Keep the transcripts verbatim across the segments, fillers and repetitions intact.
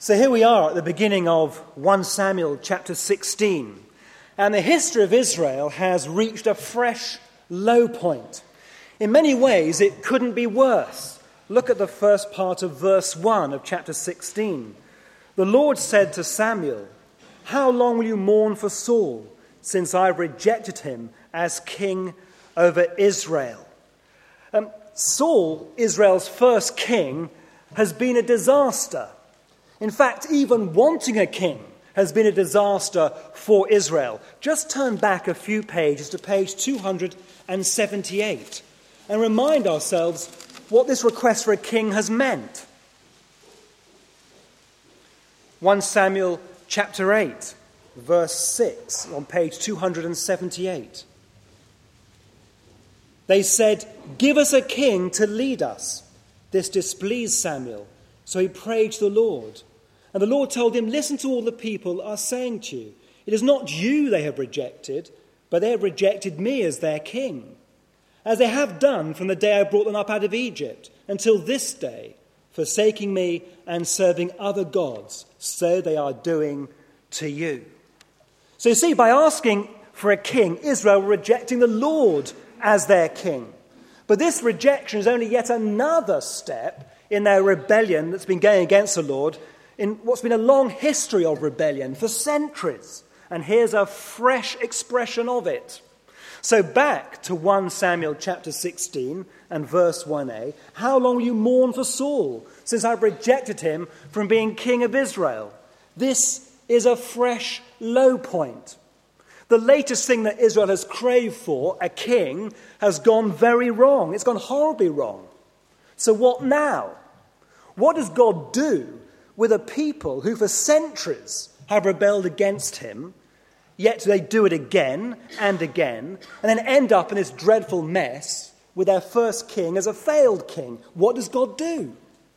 So here we are at the beginning of First Samuel chapter sixteen, and the history of Israel has reached a fresh low point. In many ways, it couldn't be worse. Look at the first part of verse one of chapter sixteen. The Lord said to Samuel, "How long will you mourn for Saul, since I have rejected him as king over Israel?" Um, Saul, Israel's first king, has been a disaster. In fact, even wanting a king has been a disaster for Israel. Just turn back a few pages to page two hundred seventy-eight and remind ourselves what this request for a king has meant. First Samuel chapter eight, verse six, on page two hundred seventy-eight. They said, "Give us a king to lead us." This displeased Samuel, so he prayed to the Lord. And the Lord told him, "Listen to all the people are saying to you. It is not you they have rejected, but they have rejected me as their king, as they have done from the day I brought them up out of Egypt until this day, forsaking me and serving other gods. So they are doing to you." So you see, by asking for a king, Israel were rejecting the Lord as their king. But this rejection is only yet another step in their rebellion that's been going against the Lord in what's been a long history of rebellion for centuries. And here's a fresh expression of it. So back to First Samuel chapter sixteen and verse one a. "How long will you mourn for Saul, since I've rejected him from being king of Israel?" This is a fresh low point. The latest thing that Israel has craved for, a king, has gone very wrong. It's gone horribly wrong. So what now? What does God do with a people who for centuries have rebelled against him, yet they do it again and again, and then end up in this dreadful mess with their first king as a failed king? What does God do?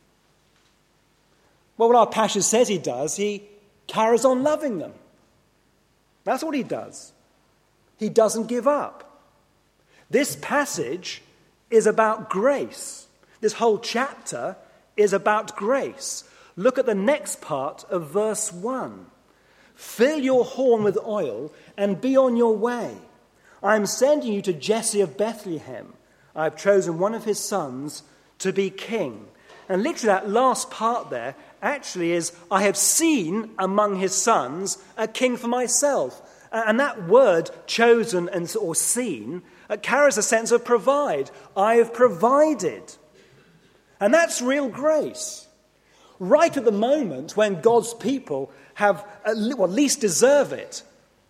Well, what our passage says he does, he carries on loving them. That's what he does. He doesn't give up. This passage is about grace. This whole chapter is about grace. Look at the next part of verse one. "Fill your horn with oil and be on your way. I am sending you to Jesse of Bethlehem. I have chosen one of his sons to be king." And literally that last part there actually is, "I have seen among his sons a king for myself." And that word chosen and or seen carries a sense of provide. I have provided. And that's real grace. Right at the moment when God's people have, well, least deserve it,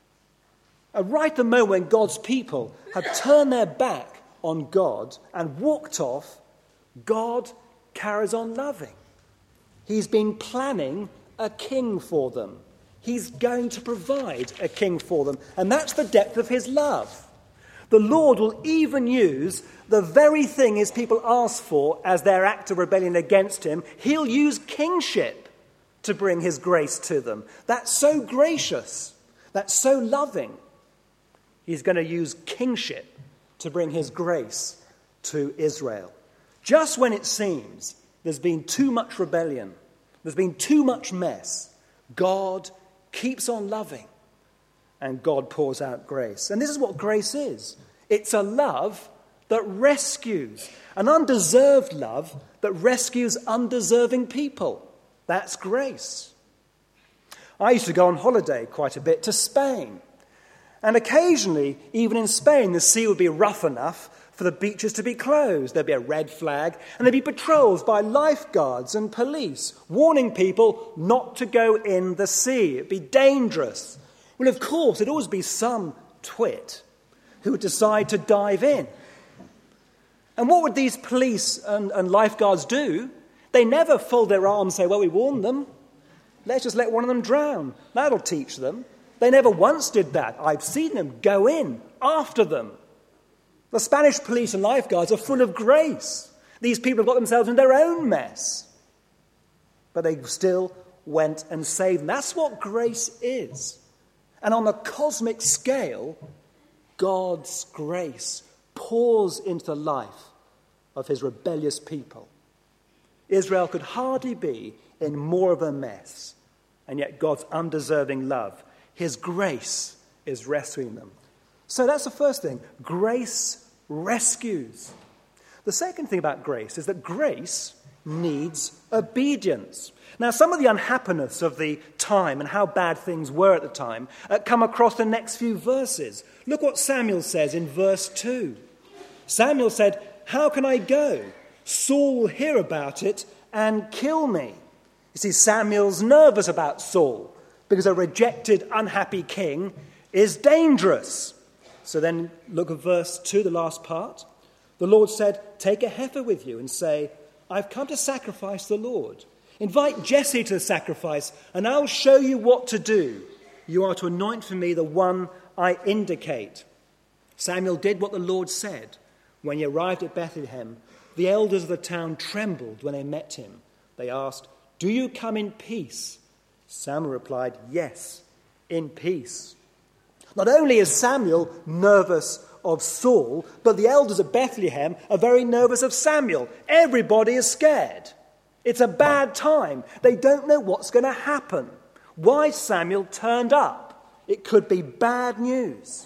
right at the moment when God's people have turned their back on God and walked off, God carries on loving. He's been planning a king for them. He's going to provide a king for them. And that's the depth of his love. The Lord will even use the very thing his people ask for as their act of rebellion against him. He'll use kingship to bring his grace to them. That's so gracious. That's so loving. He's going to use kingship to bring his grace to Israel. Just when it seems there's been too much rebellion, there's been too much mess, God keeps on loving, and God pours out grace. And this is what grace is. It's a love that rescues, an undeserved love that rescues undeserving people. That's grace. I used to go on holiday quite a bit to Spain. And occasionally, even in Spain, the sea would be rough enough for the beaches to be closed. There'd be a red flag, and there'd be patrols by lifeguards and police warning people not to go in the sea. It'd be dangerous. Well, of course, there'd always be some twit who would decide to dive in. And what would these police and, and lifeguards do? They never fold their arms and say, "Well, we warned them. Let's just let one of them drown. That'll teach them." They never once did that. I've seen them go in after them. The Spanish police and lifeguards are full of grace. These people have got themselves in their own mess. But they still went and saved them. That's what grace is. And on a cosmic scale, God's grace pours into the life of his rebellious people. Israel could hardly be in more of a mess. And yet God's undeserving love, his grace, is rescuing them. So that's the first thing. Grace rescues. The second thing about grace is that grace needs obedience. Now, some of the unhappiness of the time and how bad things were at the time uh, come across the next few verses. Look what Samuel says in verse two. Samuel said, "How can I go? Saul will hear about it and kill me." You see, Samuel's nervous about Saul because a rejected, unhappy king is dangerous. So then look at verse two, the last part. The Lord said, "Take a heifer with you and say, I've come to sacrifice the Lord. Invite Jesse to the sacrifice, and I'll show you what to do. You are to anoint for me the one I indicate." Samuel did what the Lord said. When he arrived at Bethlehem, the elders of the town trembled when they met him. They asked, "Do you come in peace?" Samuel replied, "Yes, in peace." Not only is Samuel nervous of Saul, but the elders of Bethlehem are very nervous of Samuel. Everybody is scared. It's a bad time. They don't know what's going to happen. Why Samuel turned up. It could be bad news.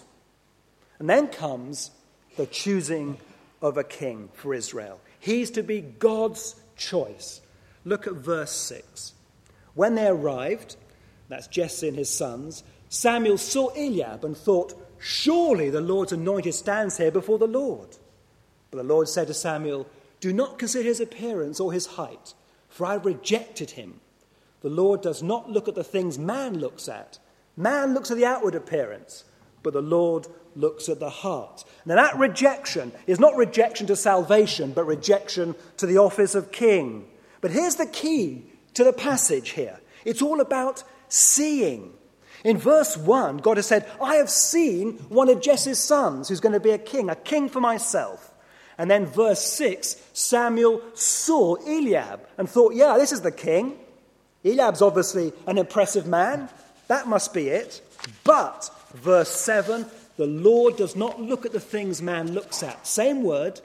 And then comes the choosing of a king for Israel. He's to be God's choice. Look at verse six. When they arrived, that's Jesse and his sons, Samuel saw Eliab and thought, "Surely the Lord's anointed stands here before the Lord." But the Lord said to Samuel, "Do not consider his appearance or his height, for I rejected him. The Lord does not look at the things man looks at. Man looks at the outward appearance, but the Lord looks at the heart." Now that rejection is not rejection to salvation, but rejection to the office of king. But here's the key to the passage here. It's all about seeing. In verse one, God has said, "I have seen one of Jesse's sons who's going to be a king, a king for myself." And then verse six, Samuel saw Eliab and thought, yeah, this is the king. Eliab's obviously an impressive man. That must be it. But, verse seven, the Lord does not look at the things man looks at. Same word.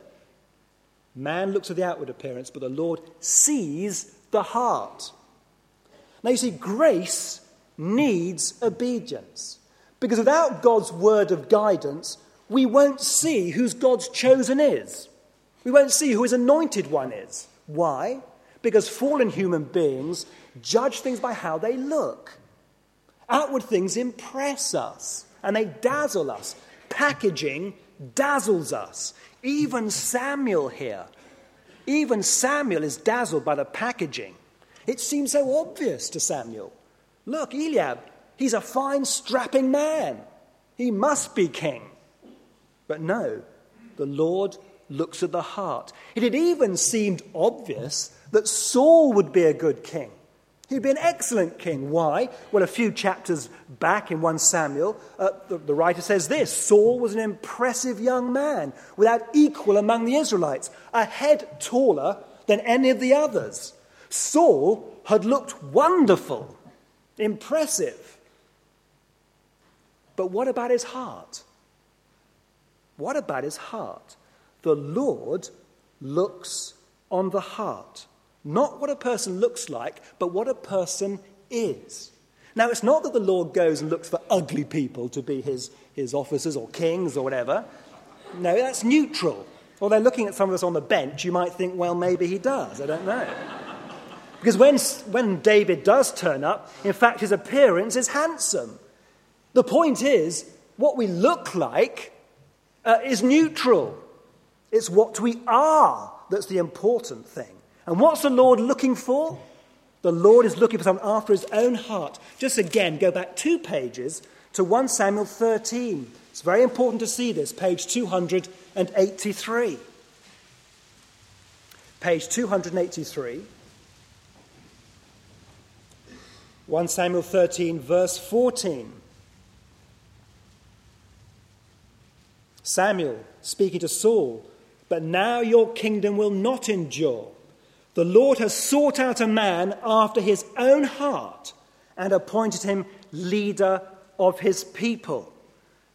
Man looks at the outward appearance, but the Lord sees the heart. Now you see, grace needs obedience. Because without God's word of guidance, we won't see who God's chosen is. We won't see who his anointed one is. Why? Because fallen human beings judge things by how they look. Outward things impress us and they dazzle us. Packaging dazzles us. Even Samuel here, even Samuel is dazzled by the packaging. It seems so obvious to Samuel. Look, Eliab, he's a fine, strapping man. He must be king. But no, the Lord looks at the heart. It had even seemed obvious that Saul would be a good king. He'd be an excellent king. Why? Well, a few chapters back in First Samuel, uh, the, the writer says this: Saul was an impressive young man, without equal among the Israelites, a head taller than any of the others. Saul had looked wonderful, impressive. But what about his heart? What about his heart? The Lord looks on the heart. Not what a person looks like, but what a person is. Now, it's not that the Lord goes and looks for ugly people to be his, his officers or kings or whatever. No, that's neutral. Although looking at some of us on the bench, you might think, well, maybe he does. I don't know. Because when, when David does turn up, in fact, his appearance is handsome. The point is, what we look like uh, is neutral. It's what we are that's the important thing. And what's the Lord looking for? The Lord is looking for someone after his own heart. Just again, go back two pages to First Samuel thirteen. It's very important to see this, page two hundred eighty-three. Page two hundred eighty-three. First Samuel thirteen, verse fourteen. Samuel speaking to Saul, "But now your kingdom will not endure. The Lord has sought out a man after his own heart and appointed him leader of his people."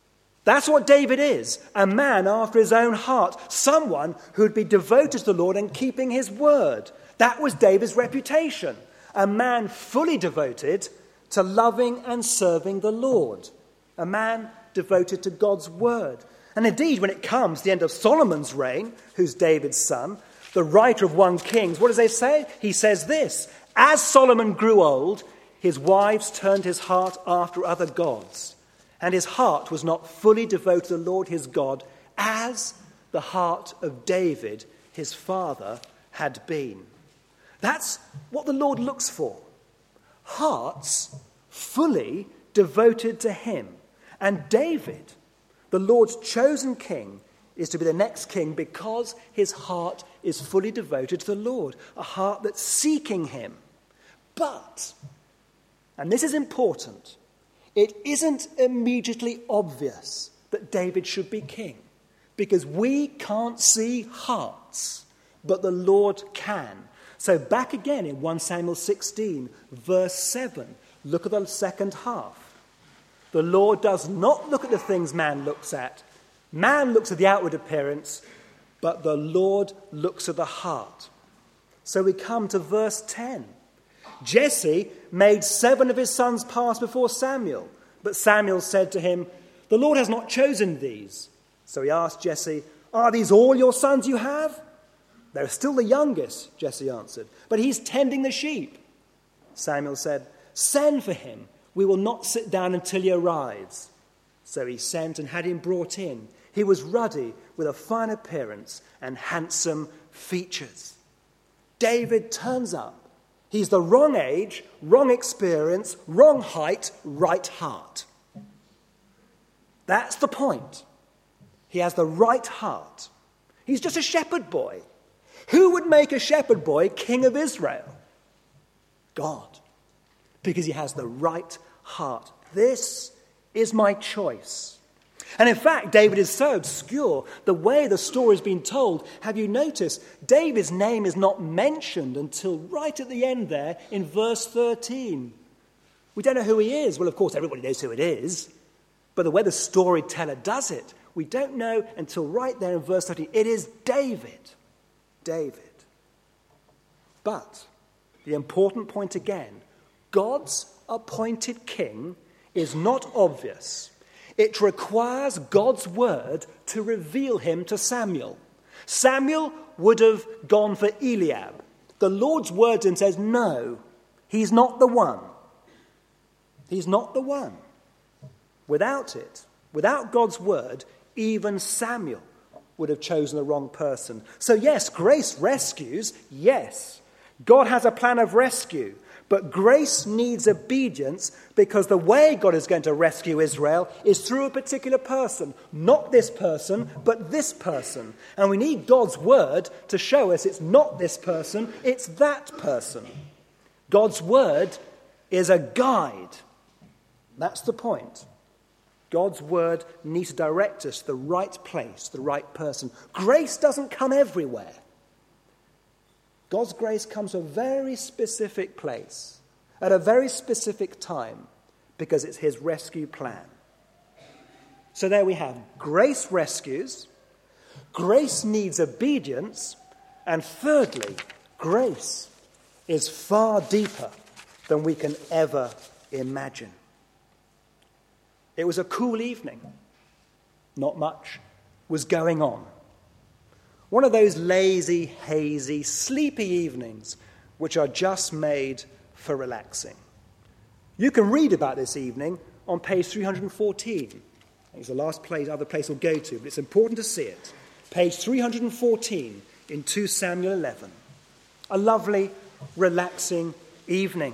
That's what David is, a man after his own heart, someone who'd be devoted to the Lord and keeping his word. That was David's reputation, a man fully devoted to loving and serving the Lord, a man devoted to God's word. And indeed, when it comes to the end of Solomon's reign, who's David's son, the writer of First Kings, what does he say? He says this: as Solomon grew old, his wives turned his heart after other gods, and his heart was not fully devoted to the Lord his God, as the heart of David, his father, had been. That's what the Lord looks for. Hearts fully devoted to him. And David, the Lord's chosen king, is to be the next king because his heart is fully devoted to the Lord, a heart that's seeking him. But, and this is important, it isn't immediately obvious that David should be king, because we can't see hearts, but the Lord can. So back again in First Samuel sixteen, verse seven, look at the second half. The Lord does not look at the things man looks at. Man looks at the outward appearance, but the Lord looks at the heart. So we come to verse ten. Jesse made seven of his sons pass before Samuel, but Samuel said to him, "The Lord has not chosen these." So he asked Jesse, "Are these all your sons you have?" "They're still the youngest," Jesse answered, "but he's tending the sheep." Samuel said, "Send for him. We will not sit down until he arrives." So he sent and had him brought in. He was ruddy, with a fine appearance and handsome features. David turns up. He's the wrong age, wrong experience, wrong height, right heart. That's the point. He has the right heart. He's just a shepherd boy. Who would make a shepherd boy king of Israel? God. Because he has the right heart. This is my choice. And in fact, David is so obscure, the way the story's been told, have you noticed, David's name is not mentioned until right at the end there in verse thirteen. We don't know who he is. Well, of course, everybody knows who it is. But the way the storyteller does it, we don't know until right there in verse thirteen. It is David. David. But the important point again, God's appointed king is not obvious. It requires God's word to reveal him to Samuel. Samuel would have gone for Eliab. The Lord's word to him says, no, he's not the one. He's not the one. Without it, without God's word, even Samuel would have chosen the wrong person. So yes, grace rescues, yes. God has a plan of rescue. But grace needs obedience because the way God is going to rescue Israel is through a particular person. Not this person, but this person. And we need God's word to show us it's not this person, it's that person. God's word is a guide. That's the point. God's word needs to direct us to the right place, the right person. Grace doesn't come everywhere. God's grace comes to a very specific place, at a very specific time, because it's his rescue plan. So there we have grace rescues, grace needs obedience, and thirdly, grace is far deeper than we can ever imagine. It was a cool evening. Not much was going on. One of those lazy, hazy, sleepy evenings which are just made for relaxing. You can read about this evening on page three hundred fourteen. It's the last place, other place we'll go to, but it's important to see it. Page three hundred fourteen in Second Samuel eleven. A lovely, relaxing evening.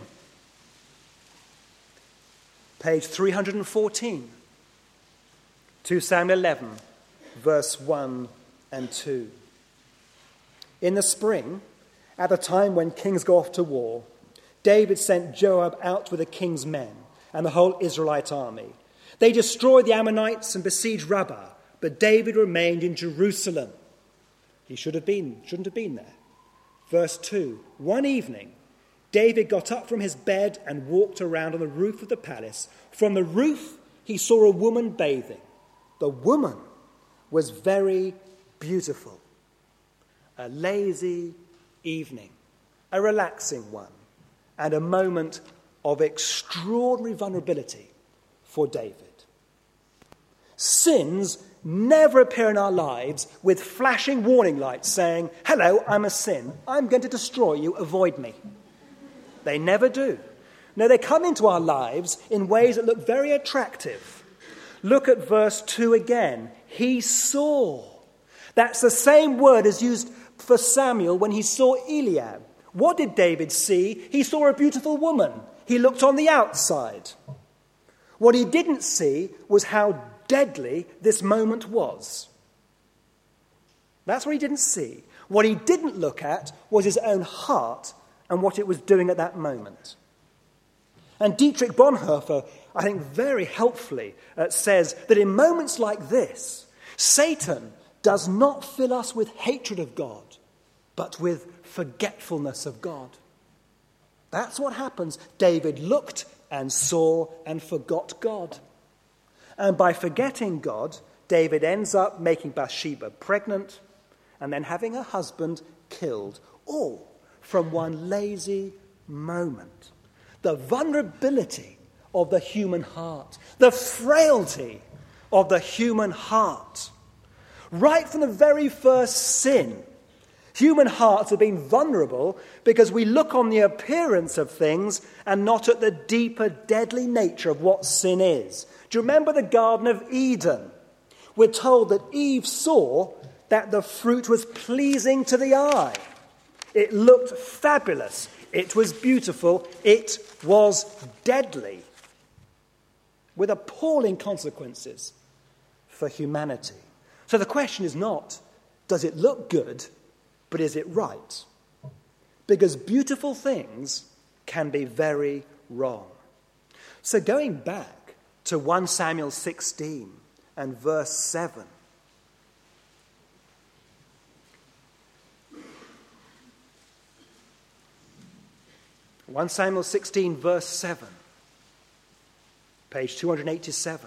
Page three hundred fourteen. Second Samuel eleven, verse one and two. In the spring, at the time when kings go off to war, David sent Joab out with the king's men and the whole Israelite army. They destroyed the Ammonites and besieged Rabbah, but David remained in Jerusalem. He should have been, shouldn't have been there. Verse two, one evening, David got up from his bed and walked around on the roof of the palace. From the roof, he saw a woman bathing. the woman was very beautiful. A lazy evening, a relaxing one, and a moment of extraordinary vulnerability for David. Sins never appear in our lives with flashing warning lights saying, "Hello, I'm a sin. I'm going to destroy you. Avoid me." They never do. No, they come into our lives in ways that look very attractive. Look at verse two again. He saw. That's the same word as used for Samuel when he saw Eliab. What did David see? He saw a beautiful woman. He looked on the outside. What he didn't see was how deadly this moment was. That's what he didn't see. What he didn't look at was his own heart and what it was doing at that moment. And Dietrich Bonhoeffer, I think very helpfully, uh, says that in moments like this, Satan does not fill us with hatred of God, but with forgetfulness of God. That's what happens. David looked and saw and forgot God. And by forgetting God, David ends up making Bathsheba pregnant and then having her husband killed, all from one lazy moment. The vulnerability of the human heart, the frailty of the human heart. Right from the very first sin, human hearts have been vulnerable because we look on the appearance of things and not at the deeper, deadly nature of what sin is. Do you remember the Garden of Eden? We're told that Eve saw that the fruit was pleasing to the eye. It looked fabulous. It was beautiful. It was deadly, with appalling consequences for humanity. So the question is not, does it look good, but is it right? Because beautiful things can be very wrong. So going back to First Samuel sixteen and verse seven. First Samuel sixteen, verse seven. Page two hundred eighty-seven.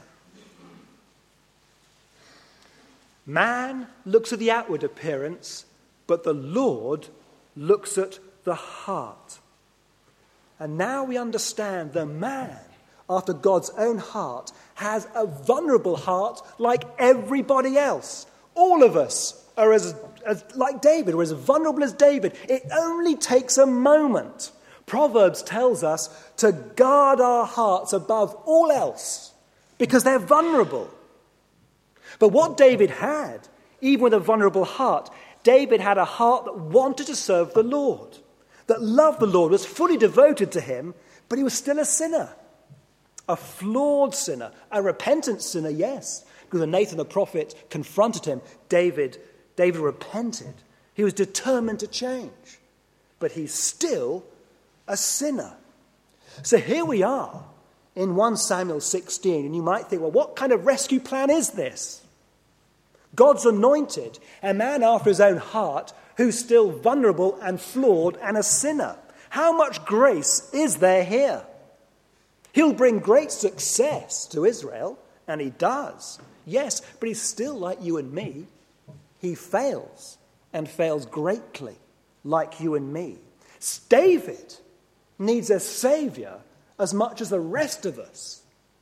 Man looks at the outward appearance, but the Lord looks at the heart. And now we understand the man, after God's own heart, has a vulnerable heart like everybody else. All of us are as, as like David, or as vulnerable as David. It only takes a moment. Proverbs tells us to guard our hearts above all else because they're vulnerable. But what David had, even with a vulnerable heart, David had a heart that wanted to serve the Lord, that loved the Lord, was fully devoted to him, but he was still a sinner, a flawed sinner, a repentant sinner, yes. Because when Nathan the prophet confronted him, David, David repented. He was determined to change, but he's still a sinner. So here we are in First Samuel sixteen, and you might think, well, what kind of rescue plan is this? God's anointed a man after his own heart who's still vulnerable and flawed and a sinner. How much grace is there here? He'll bring great success to Israel, and he does. Yes, but he's still like you and me. He fails, and fails greatly, like you and me. David needs a savior as much as the rest of us.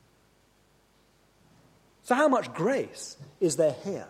So how much grace is there here?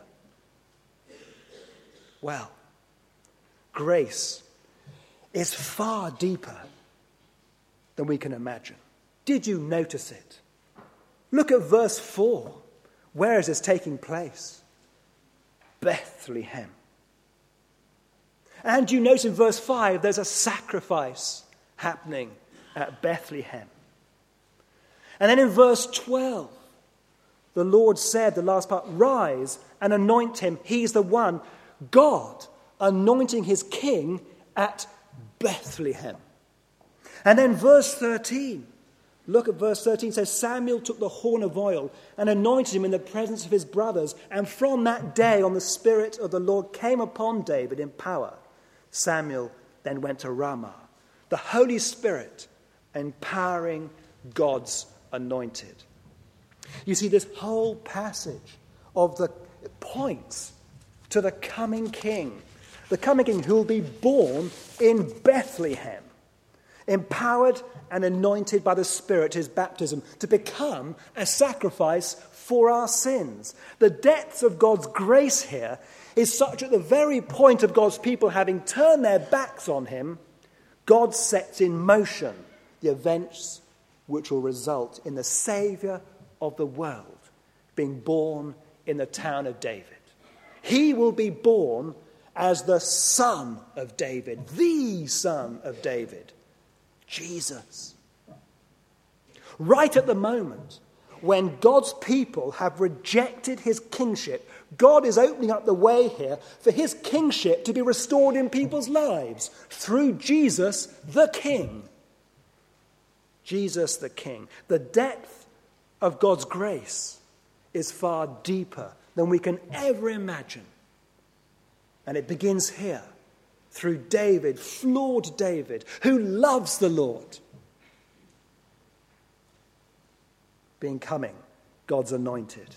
Well, grace is far deeper than we can imagine. Did you notice it? Look at verse four. Where is this taking place? Bethlehem. And you notice in verse five, there's a sacrifice happening at Bethlehem. And then in verse twelve, the Lord said, the last part, rise and anoint him. He's the one, God, anointing his king at Bethlehem. And then verse thirteen, look at verse thirteen, it says, Samuel took the horn of oil and anointed him in the presence of his brothers. And from that day on the Spirit of the Lord came upon David in power. Samuel then went to Ramah. The Holy Spirit empowering God's anointed. You see, this whole passage of the it points to the coming king, the coming king who will be born in Bethlehem, empowered and anointed by the Spirit, his baptism, to become a sacrifice for our sins. The depths of God's grace here is such at the very point of God's people having turned their backs on him, God sets in motion the events which will result in the Saviour of the world being born in the town of David. He will be born as the Son of David, the Son of David, Jesus. Right at the moment when God's people have rejected his kingship, God is opening up the way here for his kingship to be restored in people's lives through Jesus the King. Jesus the King. The depth of God's grace is far deeper than we can ever imagine. And it begins here through David, flawed David, who loves the Lord, becoming God's anointed.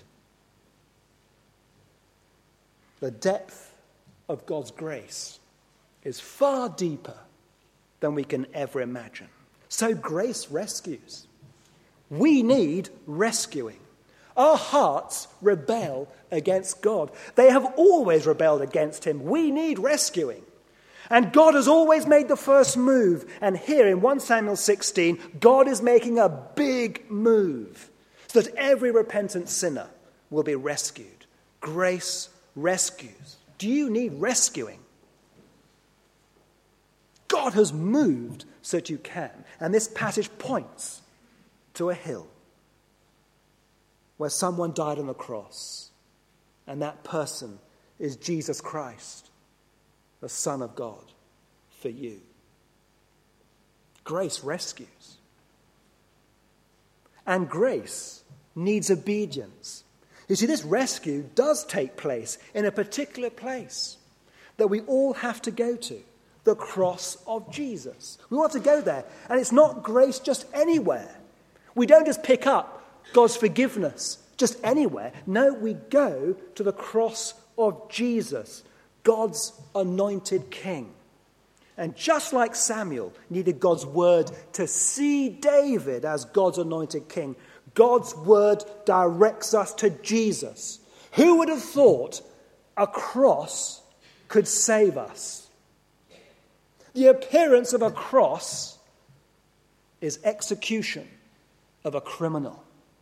The depth of God's grace is far deeper than we can ever imagine. So grace rescues. We need rescuing. Our hearts rebel against God. They have always rebelled against him. We need rescuing. And God has always made the first move. And here in First Samuel sixteen, God is making a big move so that every repentant sinner will be rescued. Grace rescues. Do you need rescuing? God has moved so that you can. And this passage points to a hill where someone died on the cross. And that person is Jesus Christ, the Son of God, for you. Grace rescues. And grace needs obedience. You see, this rescue does take place in a particular place that we all have to go to, the cross of Jesus. We all have to go there. And it's not grace just anywhere. We don't just pick up God's forgiveness just anywhere. No, we go to the cross of Jesus, God's anointed king. And just like Samuel needed God's word to see David as God's anointed king, God's word directs us to Jesus. Who would have thought a cross could save us? The appearance of a cross is execution of a criminal.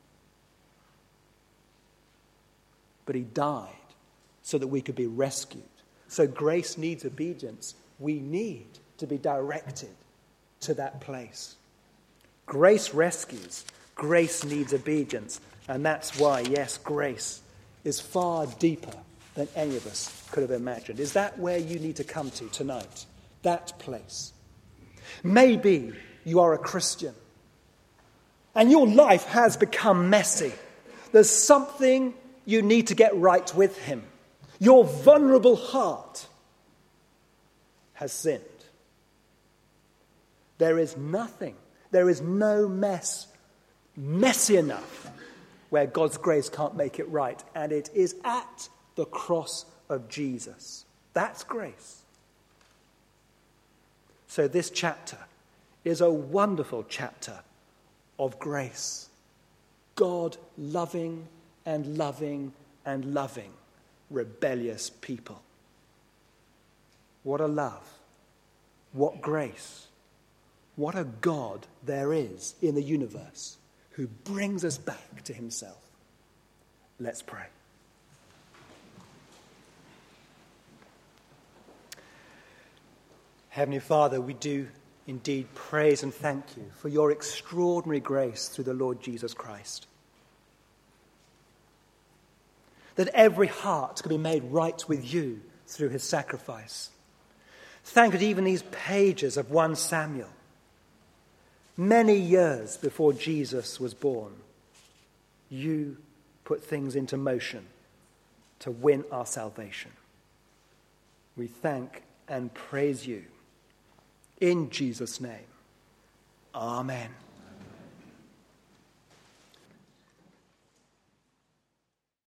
But he died so that we could be rescued. So grace needs obedience. We need to be directed to that place. Grace rescues. Grace needs obedience. And that's why, yes, grace is far deeper than any of us could have imagined. Is that where you need to come to tonight? That place. Maybe you are a Christian and your life has become messy. There's something you need to get right with him. Your vulnerable heart has sinned. There is nothing, there is no mess messy enough where God's grace can't make it right. And it is at the cross of Jesus. That's grace. So this chapter is a wonderful chapter of grace. God loving and loving and loving rebellious people. What a love. What grace. What a God there is in the universe who brings us back to himself. Let's pray. Heavenly Father, we do indeed praise and thank you for your extraordinary grace through the Lord Jesus Christ. That every heart can be made right with you through his sacrifice. Thank you that even these pages of First Samuel, many years before Jesus was born, you put things into motion to win our salvation. We thank and praise you. In Jesus' name, amen.